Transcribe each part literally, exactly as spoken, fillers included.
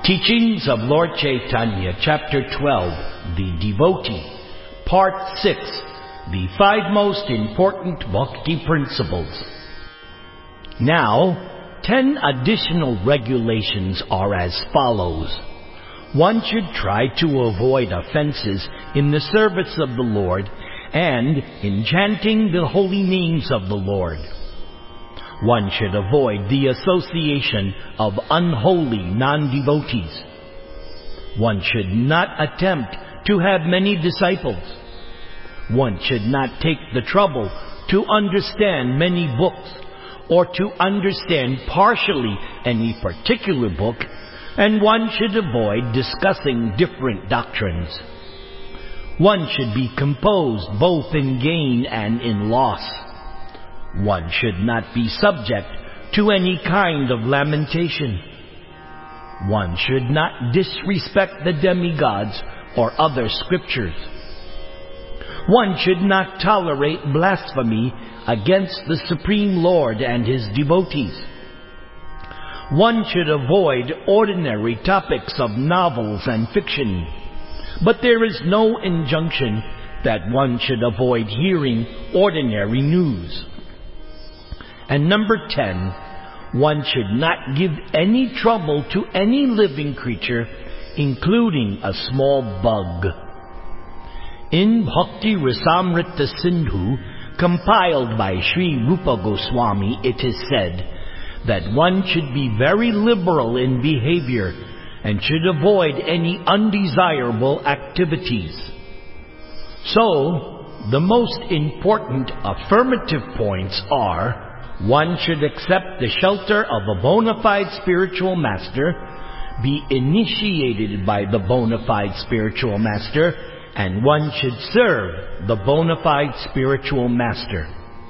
Teachings of Lord Chaitanya, Chapter twelve, The Devotee, Part six, The Five Most Important Bhakti Principles. Now, ten additional regulations are as follows. One should try to avoid offenses in the service of the Lord and in chanting the holy names of the Lord. One should avoid the association of unholy non-devotees. One should not attempt to have many disciples. One should not take the trouble to understand many books or to understand partially any particular book, and one should avoid discussing different doctrines. One should be composed both in gain and in loss. One should not be subject to any kind of lamentation. One should not disrespect the demigods or other scriptures. One should not tolerate blasphemy against the Supreme Lord and His devotees. One should avoid ordinary topics of novels and fiction, but there is no injunction that one should avoid hearing ordinary news. And number ten, one should not give any trouble to any living creature, including a small bug. In Bhakti Rasamrita Sindhu, compiled by Sri Rupa Goswami, it is said that one should be very liberal in behavior and should avoid any undesirable activities. So, the most important affirmative points are: one should accept the shelter of a bona fide spiritual master, be initiated by the bona fide spiritual master, and one should serve the bona fide spiritual master.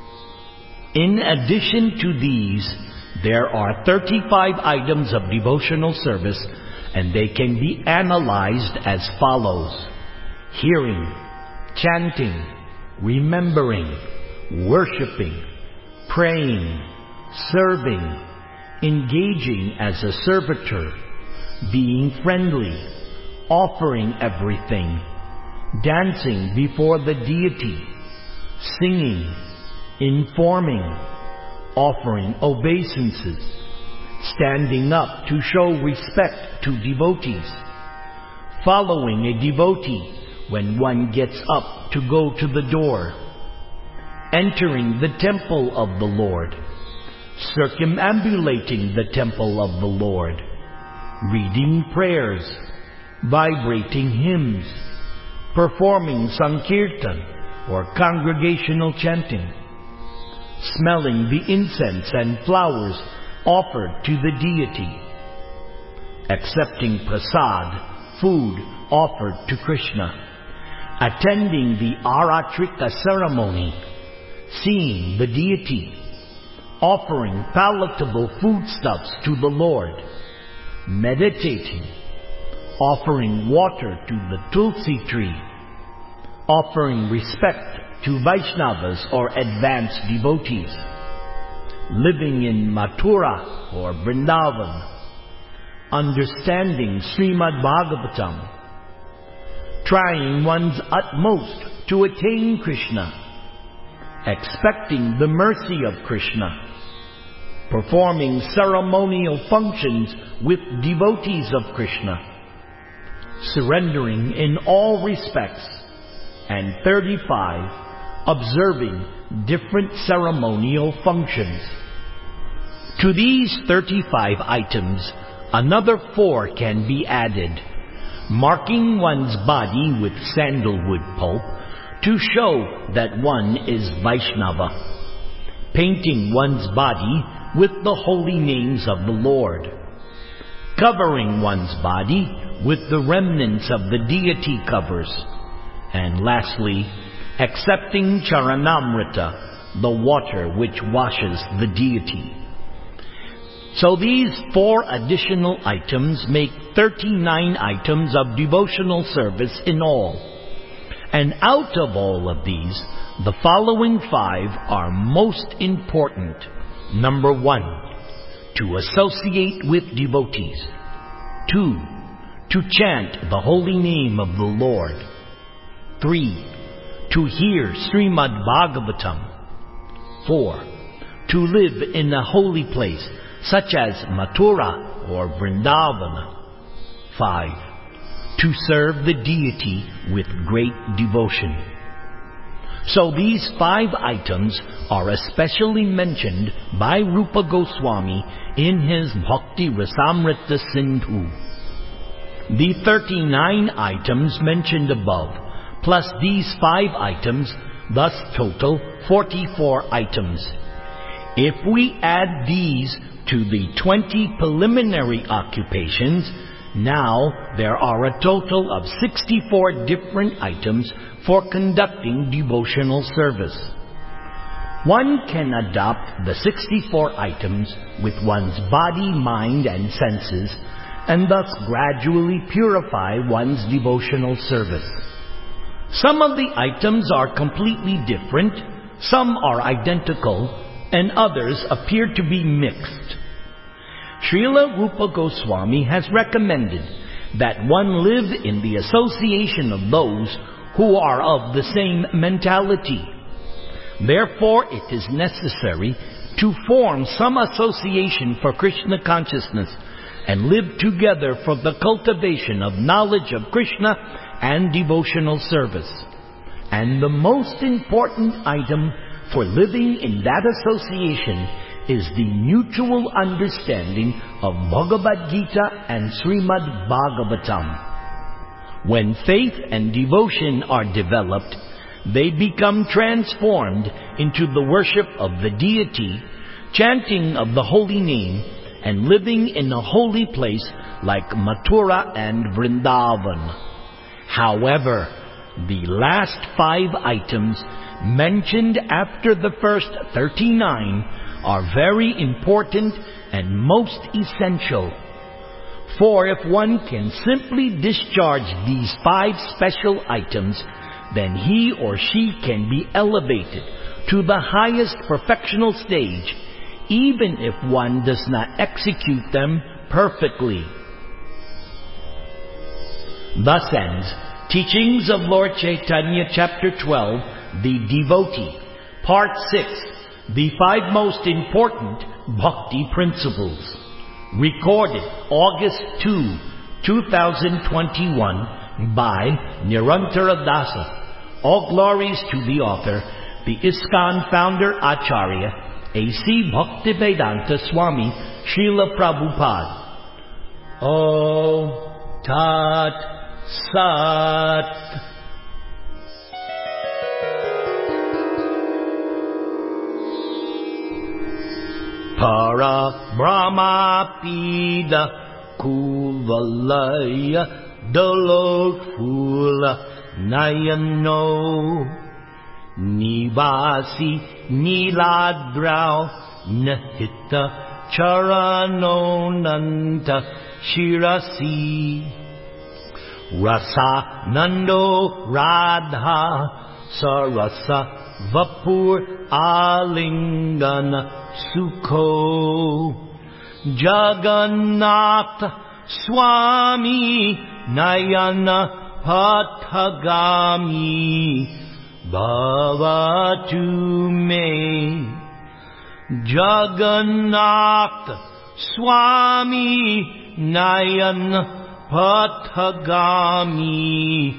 In addition to these, there are thirty-five items of devotional service, and they can be analyzed as follows: hearing, chanting, remembering, worshipping, praying, serving, engaging as a servitor, being friendly, offering everything, dancing before the deity, singing, informing, offering obeisances, standing up to show respect to devotees, following a devotee when one gets up to go to the door, entering the temple of the Lord, circumambulating the temple of the Lord, reading prayers, vibrating hymns, performing sankirtan or congregational chanting, smelling the incense and flowers offered to the deity, accepting prasad, food offered to Krishna, attending the Aratrika ceremony, seeing the deity, offering palatable foodstuffs to the Lord, meditating, offering water to the Tulsi tree, offering respect to Vaishnavas or advanced devotees, living in Mathura or Vrindavan, understanding Srimad Bhagavatam, trying one's utmost to attain Krishna, expecting the mercy of Krishna, performing ceremonial functions with devotees of Krishna, surrendering in all respects, and thirty-five, observing different ceremonial functions. To these thirty-five items, another four can be added: marking one's body with sandalwood pulp to show that one is Vaishnava, painting one's body with the holy names of the Lord, covering one's body with the remnants of the deity covers, and lastly, accepting Charanamrita, the water which washes the deity. So these four additional items make thirty-nine items of devotional service in all. And out of all of these, the following five are most important. Number one, to associate with devotees. Two, to chant the holy name of the Lord. Three, to hear Srimad Bhagavatam. Four, to live in a holy place such as Mathura or Vrindavana. Five, to serve the deity with great devotion. So these five items are especially mentioned by Rupa Goswami in his Bhakti Rasamrita Sindhu. The thirty-nine items mentioned above, plus these five items, thus total forty-four items. If we add these to the twenty preliminary occupations, now there are a total of sixty-four different items for conducting devotional service. One can adopt the sixty-four items with one's body, mind, and senses, and thus gradually purify one's devotional service. Some of the items are completely different, some are identical, and others appear to be mixed. Srila Rupa Goswami has recommended that one live in the association of those who are of the same mentality. Therefore, it is necessary to form some association for Krishna consciousness and live together for the cultivation of knowledge of Krishna and devotional service. And the most important item for living in that association is the mutual understanding of Bhagavad Gita and Srimad Bhagavatam. When faith and devotion are developed, they become transformed into the worship of the deity, chanting of the holy name, and living in a holy place like Mathura and Vrindavan. However, the last five items mentioned after the first thirty-nine are very important and most essential. For if one can simply discharge these five special items, then he or she can be elevated to the highest perfectional stage, even if one does not execute them perfectly. Thus ends Teachings of Lord Chaitanya, Chapter twelve, The Devotee, Part six, The Five Most Important Bhakti Principles. Recorded August second, two thousand twenty-one by Nirantara Dasa. All glories to the author, the ISKCON founder Acharya, A C Bhaktivedanta Swami Srila Prabhupada. Om Tat Sat. Para Brahma Pida Kuvalaya Dolok Fula Nayano Nivasi Niladrau Nahita Charano Nanta Shirasi Rasa Nando Radha Sarasa Vapur Alingana Sukho Jagannath Swami Nayana Pathagami Bhavatu Me Jagannath Swami Nayana Pathagami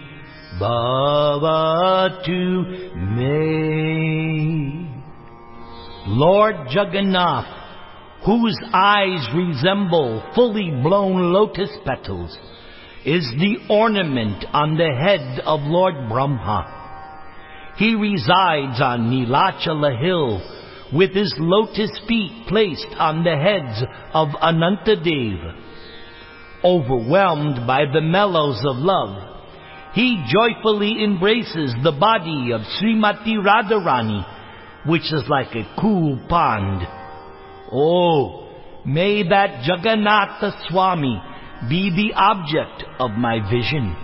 Bhavatu Me. Lord Jagannath, whose eyes resemble fully blown lotus petals, is the ornament on the head of Lord Brahma. He resides on Nilachala hill with his lotus feet placed on the heads of Anantadev. Overwhelmed by the mellows of love, he joyfully embraces the body of Srimati Radharani, which is like a cool pond. Oh, may that Jagannatha Swami be the object of my vision.